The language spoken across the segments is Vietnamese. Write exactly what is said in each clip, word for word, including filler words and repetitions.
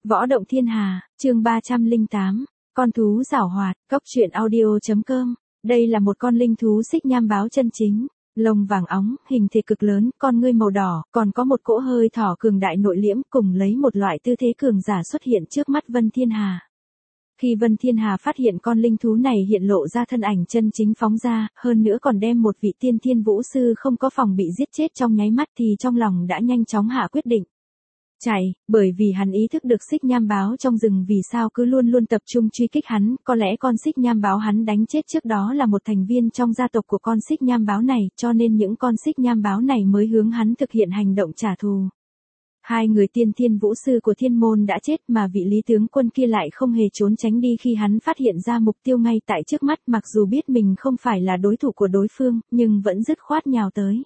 Võ động thiên hà, chương ba trăm lẻ tám, con thú giảo hoạt, cốc truyện audio.com. Đây là một con linh thú xích nham báo chân chính, lông vàng óng, hình thể cực lớn, con ngươi màu đỏ, còn có một cỗ hơi thỏ cường đại nội liễm, cùng lấy một loại tư thế cường giả xuất hiện trước mắt Vân Thiên Hà. Khi Vân Thiên Hà phát hiện con linh thú này hiện lộ ra thân ảnh chân chính phóng ra, hơn nữa còn đem một vị tiên thiên vũ sư không có phòng bị giết chết trong nháy mắt thì trong lòng đã nhanh chóng hạ quyết định. Chạy, bởi vì hắn ý thức được xích nham báo trong rừng vì sao cứ luôn luôn tập trung truy kích hắn, có lẽ con xích nham báo hắn đánh chết trước đó là một thành viên trong gia tộc của con xích nham báo này, cho nên những con xích nham báo này mới hướng hắn thực hiện hành động trả thù. Hai người tiên thiên vũ sư của thiên môn đã chết mà vị lý tướng quân kia lại không hề trốn tránh đi khi hắn phát hiện ra mục tiêu ngay tại trước mắt, mặc dù biết mình không phải là đối thủ của đối phương, nhưng vẫn dứt khoát nhào tới.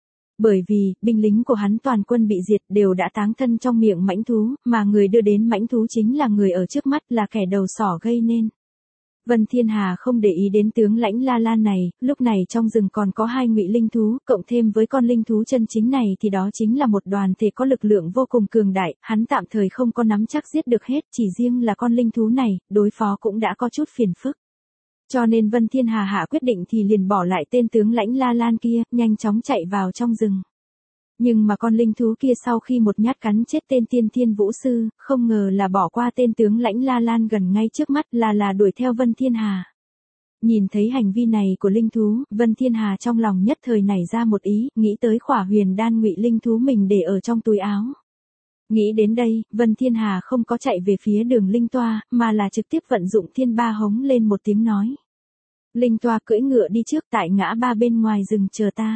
Bởi vì, binh lính của hắn toàn quân bị diệt đều đã táng thân trong miệng mãnh thú, mà người đưa đến mãnh thú chính là người ở trước mắt, là kẻ đầu sỏ gây nên. Vân Thiên Hà không để ý đến tướng lãnh La Lan này, lúc này trong rừng còn có hai ngụy linh thú, cộng thêm với con linh thú chân chính này thì đó chính là một đoàn thể có lực lượng vô cùng cường đại, hắn tạm thời không có nắm chắc giết được hết, chỉ riêng là con linh thú này, đối phó cũng đã có chút phiền phức. Cho nên Vân Thiên Hà hạ quyết định thì liền bỏ lại tên tướng lãnh La Lan kia, nhanh chóng chạy vào trong rừng. Nhưng mà con linh thú kia sau khi một nhát cắn chết tên tiên thiên vũ sư, không ngờ là bỏ qua tên tướng lãnh La Lan gần ngay trước mắt, là là đuổi theo Vân Thiên Hà. Nhìn thấy hành vi này của linh thú, Vân Thiên Hà trong lòng nhất thời nảy ra một ý, nghĩ tới khỏa huyền đan ngụy linh thú mình để ở trong túi áo. Nghĩ đến đây, Vân Thiên Hà không có chạy về phía đường linh toa, mà là trực tiếp vận dụng thiên ba hống lên một tiếng nói. Linh toa cưỡi ngựa đi trước, tại ngã ba bên ngoài rừng chờ ta.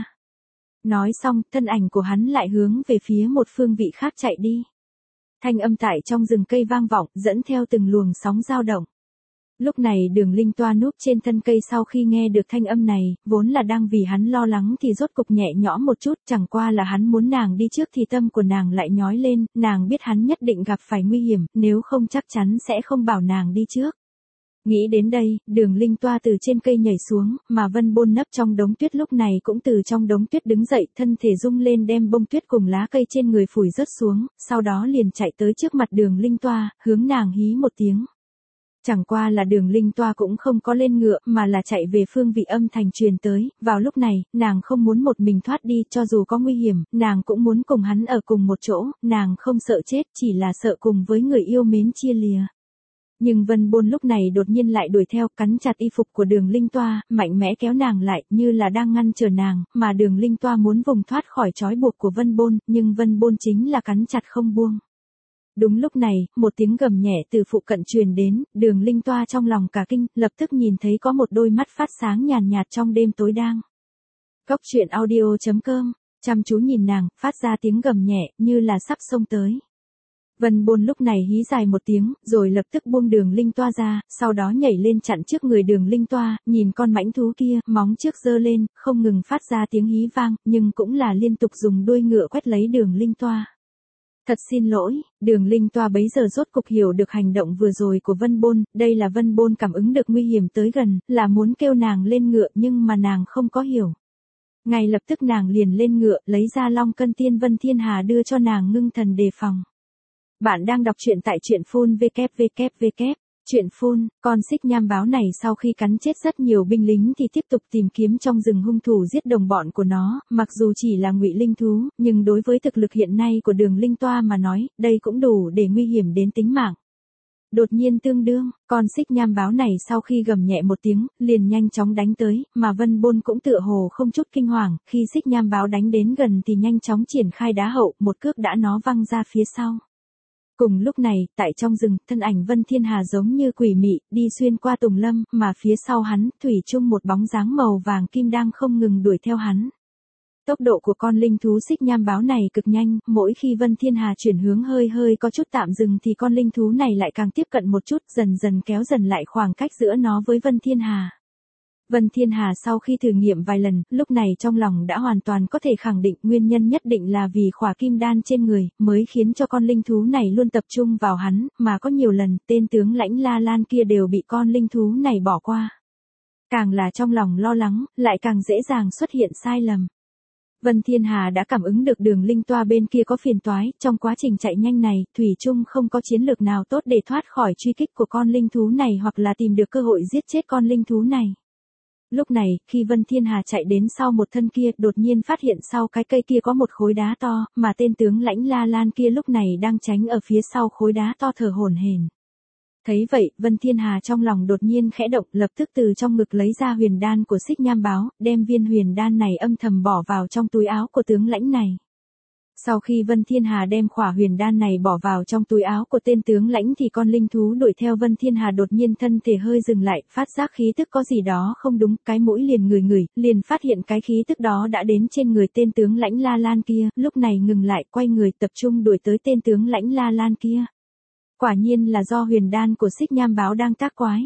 Nói xong, thân ảnh của hắn lại hướng về phía một phương vị khác chạy đi. Thanh âm tại trong rừng cây vang vọng, dẫn theo từng luồng sóng dao động. Lúc này đường linh toa núp trên thân cây sau khi nghe được thanh âm này, vốn là đang vì hắn lo lắng thì rốt cục nhẹ nhõm một chút, chẳng qua là hắn muốn nàng đi trước thì tâm của nàng lại nhói lên, nàng biết hắn nhất định gặp phải nguy hiểm, nếu không chắc chắn sẽ không bảo nàng đi trước. Nghĩ đến đây, đường linh toa từ trên cây nhảy xuống, mà Vân Bôn nấp trong đống tuyết lúc này cũng từ trong đống tuyết đứng dậy, thân thể rung lên đem bông tuyết cùng lá cây trên người phủi rớt xuống, sau đó liền chạy tới trước mặt đường linh toa, hướng nàng hí một tiếng. Chẳng qua là đường linh toa cũng không có lên ngựa, mà là chạy về phương vị âm thanh truyền tới, vào lúc này, nàng không muốn một mình thoát đi, cho dù có nguy hiểm, nàng cũng muốn cùng hắn ở cùng một chỗ, nàng không sợ chết, chỉ là sợ cùng với người yêu mến chia lìa. Nhưng Vân Bôn lúc này đột nhiên lại đuổi theo, cắn chặt y phục của đường linh toa, mạnh mẽ kéo nàng lại, như là đang ngăn trở nàng, mà đường linh toa muốn vùng thoát khỏi trói buộc của Vân Bôn, nhưng Vân Bôn chính là cắn chặt không buông. Đúng lúc này, một tiếng gầm nhẹ từ phụ cận truyền đến, đường linh toa trong lòng cả kinh, lập tức nhìn thấy có một đôi mắt phát sáng nhàn nhạt trong đêm tối đang. Cốc truyện audio.com, chăm chú nhìn nàng, phát ra tiếng gầm nhẹ, như là sắp xông tới. Vân Bôn lúc này hí dài một tiếng, rồi lập tức buông đường linh toa ra, sau đó nhảy lên chặn trước người đường linh toa, nhìn con mãnh thú kia, móng trước giơ lên, không ngừng phát ra tiếng hí vang, nhưng cũng là liên tục dùng đuôi ngựa quét lấy đường linh toa. Thật xin lỗi, đường linh toa bấy giờ rốt cục hiểu được hành động vừa rồi của Vân Bôn, đây là Vân Bôn cảm ứng được nguy hiểm tới gần, là muốn kêu nàng lên ngựa nhưng mà nàng không có hiểu. Ngay lập tức nàng liền lên ngựa, lấy ra Long Cân Tiên Vân Thiên Hà đưa cho nàng ngưng thần đề phòng. Bạn đang đọc truyện tại truyện phun vê kép vê kép vê kép. Truyện phun, con xích nham báo này sau khi cắn chết rất nhiều binh lính thì tiếp tục tìm kiếm trong rừng hung thủ giết đồng bọn của nó, mặc dù chỉ là ngụy linh thú, nhưng đối với thực lực hiện nay của đường linh toa mà nói, đây cũng đủ để nguy hiểm đến tính mạng. Đột nhiên tương đương, con xích nham báo này sau khi gầm nhẹ một tiếng, liền nhanh chóng đánh tới, mà Vân Bôn cũng tựa hồ không chút kinh hoàng, khi xích nham báo đánh đến gần thì nhanh chóng triển khai đá hậu, một cước đã nó văng ra phía sau. Cùng lúc này, tại trong rừng, thân ảnh Vân Thiên Hà giống như quỷ mị, đi xuyên qua tùng lâm, mà phía sau hắn, thủy chung một bóng dáng màu vàng kim đang không ngừng đuổi theo hắn. Tốc độ của con linh thú xích nham báo này cực nhanh, mỗi khi Vân Thiên Hà chuyển hướng hơi hơi có chút tạm dừng thì con linh thú này lại càng tiếp cận một chút, dần dần kéo dần lại khoảng cách giữa nó với Vân Thiên Hà. Vân Thiên Hà sau khi thử nghiệm vài lần, lúc này trong lòng đã hoàn toàn có thể khẳng định nguyên nhân nhất định là vì khỏa kim đan trên người, mới khiến cho con linh thú này luôn tập trung vào hắn, mà có nhiều lần, tên tướng lãnh La Lan kia đều bị con linh thú này bỏ qua. Càng là trong lòng lo lắng, lại càng dễ dàng xuất hiện sai lầm. Vân Thiên Hà đã cảm ứng được Đường Linh Toa bên kia có phiền toái, trong quá trình chạy nhanh này, thủy chung không có chiến lược nào tốt để thoát khỏi truy kích của con linh thú này hoặc là tìm được cơ hội giết chết con linh thú này. Lúc này, khi Vân Thiên Hà chạy đến sau một thân kia, đột nhiên phát hiện sau cái cây kia có một khối đá to, mà tên tướng lãnh La Lan kia lúc này đang tránh ở phía sau khối đá to thở hổn hển. Thấy vậy, Vân Thiên Hà trong lòng đột nhiên khẽ động, lập tức từ trong ngực lấy ra huyền đan của Xích Nham Báo, đem viên huyền đan này âm thầm bỏ vào trong túi áo của tướng lãnh này. Sau khi Vân Thiên Hà đem khỏa huyền đan này bỏ vào trong túi áo của tên tướng lãnh thì con linh thú đuổi theo Vân Thiên Hà đột nhiên thân thể hơi dừng lại, phát giác khí tức có gì đó không đúng, cái mũi liền ngửi ngửi, liền phát hiện cái khí tức đó đã đến trên người tên tướng lãnh La Lan kia, lúc này ngừng lại, quay người tập trung đuổi tới tên tướng lãnh La Lan kia. Quả nhiên là do huyền đan của Xích Nham Báo đang tác quái.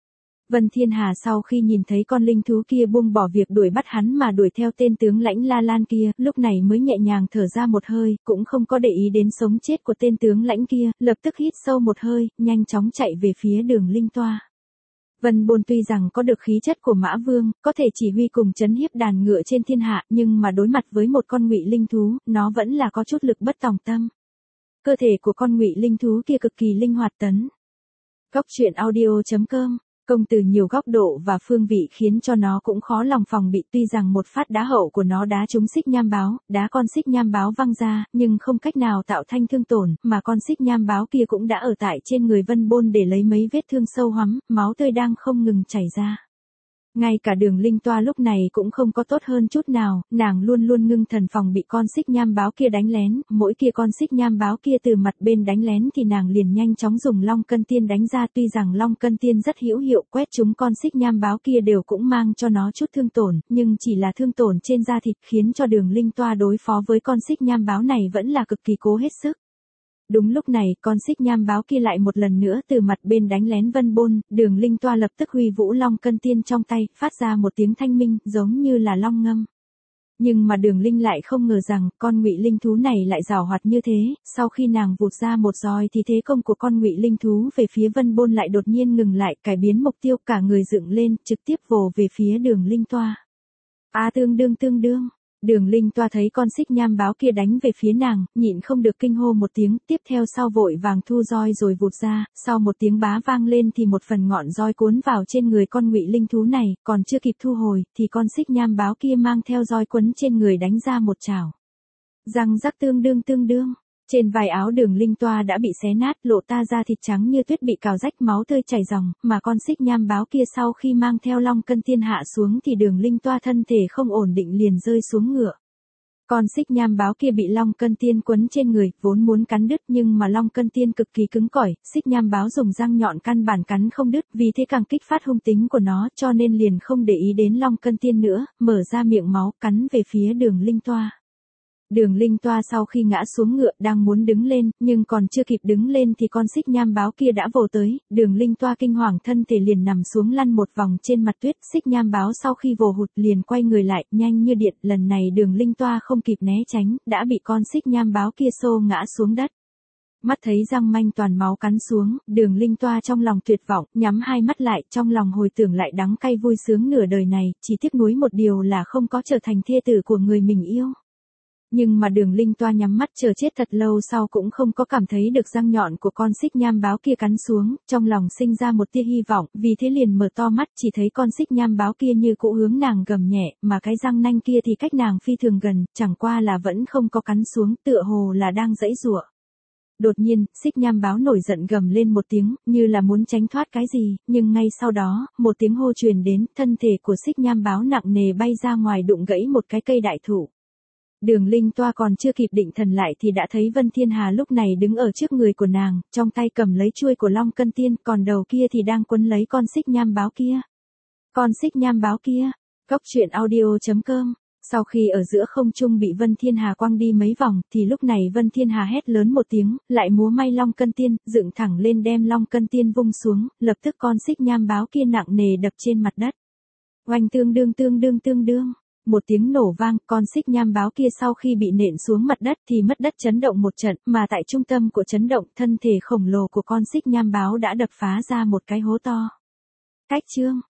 Vân Thiên Hà sau khi nhìn thấy con linh thú kia buông bỏ việc đuổi bắt hắn mà đuổi theo tên tướng lãnh La Lan kia, lúc này mới nhẹ nhàng thở ra một hơi, cũng không có để ý đến sống chết của tên tướng lãnh kia, lập tức hít sâu một hơi, nhanh chóng chạy về phía Đường Linh Toa. Vân Bôn tuy rằng có được khí chất của Mã Vương, có thể chỉ huy cùng trấn hiếp đàn ngựa trên thiên hạ, nhưng mà đối mặt với một con ngụy linh thú, nó vẫn là có chút lực bất tòng tâm. Cơ thể của con ngụy linh thú kia cực kỳ linh hoạt tấn. Góc truyện audio chấm com, công từ nhiều góc độ và phương vị khiến cho nó cũng khó lòng phòng bị, tuy rằng một phát đá hậu của nó đá trúng Xích Nham Báo, đá con Xích Nham Báo văng ra, nhưng không cách nào tạo thanh thương tổn, mà con Xích Nham Báo kia cũng đã ở tại trên người Vân Bôn để lấy mấy vết thương sâu hoắm, máu tươi đang không ngừng chảy ra. Ngay cả Đường Linh Toa lúc này cũng không có tốt hơn chút nào, nàng luôn luôn ngưng thần phòng bị con Xích Nham Báo kia đánh lén, mỗi kia con Xích Nham Báo kia từ mặt bên đánh lén thì nàng liền nhanh chóng dùng Long Cân Tiên đánh ra, tuy rằng Long Cân Tiên rất hữu hiệu, quét chúng con Xích Nham Báo kia đều cũng mang cho nó chút thương tổn, nhưng chỉ là thương tổn trên da thịt, khiến cho Đường Linh Toa đối phó với con Xích Nham Báo này vẫn là cực kỳ cố hết sức. Đúng lúc này, con Xích Nham Báo kia lại một lần nữa từ mặt bên đánh lén Vân Bôn, Đường Linh Toa lập tức huy vũ Long Cân Tiên trong tay, phát ra một tiếng thanh minh, giống như là long ngâm. Nhưng mà Đường Linh lại không ngờ rằng, con ngụy linh thú này lại giàu hoạt như thế, sau khi nàng vụt ra một roi thì thế công của con ngụy linh thú về phía Vân Bôn lại đột nhiên ngừng lại, cải biến mục tiêu, cả người dựng lên, trực tiếp vồ về phía Đường Linh Toa. A tương đương tương đương. Đường Linh Toa thấy con Xích Nham Báo kia đánh về phía nàng, nhịn không được kinh hô một tiếng, tiếp theo sau vội vàng thu roi rồi vụt ra, sau một tiếng bá vang lên thì một phần ngọn roi cuốn vào trên người con ngụy linh thú này, còn chưa kịp thu hồi, thì con Xích Nham Báo kia mang theo roi quấn trên người đánh ra một chảo. Răng rắc tương đương tương đương, trên vai áo Đường Linh Toa đã bị xé nát, lộ ta ra thịt trắng như tuyết bị cào rách, máu tươi chảy ròng, mà con Xích Nham Báo kia sau khi mang theo Long Cân Tiên hạ xuống thì Đường Linh Toa thân thể không ổn định liền rơi xuống ngựa. Con Xích Nham Báo kia bị Long Cân Tiên quấn trên người, vốn muốn cắn đứt nhưng mà Long Cân Tiên cực kỳ cứng cỏi, Xích Nham Báo dùng răng nhọn căn bản cắn không đứt, vì thế càng kích phát hung tính của nó, cho nên liền không để ý đến Long Cân Tiên nữa, mở ra miệng máu cắn về phía Đường Linh Toa. Đường Linh Toa sau khi ngã xuống ngựa đang muốn đứng lên, nhưng còn chưa kịp đứng lên thì con Xích Nham Báo kia đã vồ tới, Đường Linh Toa kinh hoàng thân thể liền nằm xuống lăn một vòng trên mặt tuyết, Xích Nham Báo sau khi vồ hụt liền quay người lại, nhanh như điện, lần này Đường Linh Toa không kịp né tránh, đã bị con Xích Nham Báo kia xô ngã xuống đất. Mắt thấy răng manh toàn máu cắn xuống, Đường Linh Toa trong lòng tuyệt vọng, nhắm hai mắt lại, trong lòng hồi tưởng lại đắng cay vui sướng nửa đời này, chỉ tiếc nuối một điều là không có trở thành thê tử của người mình yêu. Nhưng mà Đường Linh Toa nhắm mắt chờ chết thật lâu sau cũng không có cảm thấy được răng nhọn của con Xích Nham Báo kia cắn xuống, trong lòng sinh ra một tia hy vọng, vì thế liền mở to mắt, chỉ thấy con Xích Nham Báo kia như cũ hướng nàng gầm nhẹ, mà cái răng nanh kia thì cách nàng phi thường gần, chẳng qua là vẫn không có cắn xuống, tựa hồ là đang giãy giụa. Đột nhiên, Xích Nham Báo nổi giận gầm lên một tiếng, như là muốn tránh thoát cái gì, nhưng ngay sau đó, một tiếng hô truyền đến, thân thể của Xích Nham Báo nặng nề bay ra ngoài đụng gãy một cái cây đại thụ. Đường Linh Toa còn chưa kịp định thần lại thì đã thấy Vân Thiên Hà lúc này đứng ở trước người của nàng, trong tay cầm lấy chuôi của Long Cân Tiên, còn đầu kia thì đang quấn lấy con Xích Nham Báo kia. Con Xích Nham Báo kia, góc truyện audio chấm com. Sau khi ở giữa không trung bị Vân Thiên Hà quăng đi mấy vòng, thì lúc này Vân Thiên Hà hét lớn một tiếng, lại múa may Long Cân Tiên, dựng thẳng lên đem Long Cân Tiên vung xuống, lập tức con Xích Nham Báo kia nặng nề đập trên mặt đất. Oanh tương đương tương đương tương đương. Một tiếng nổ vang, con Xích Nham Báo kia sau khi bị nện xuống mặt đất thì mất đất chấn động một trận, mà tại trung tâm của chấn động, thân thể khổng lồ của con Xích Nham Báo đã đập phá ra một cái hố to. Cách chương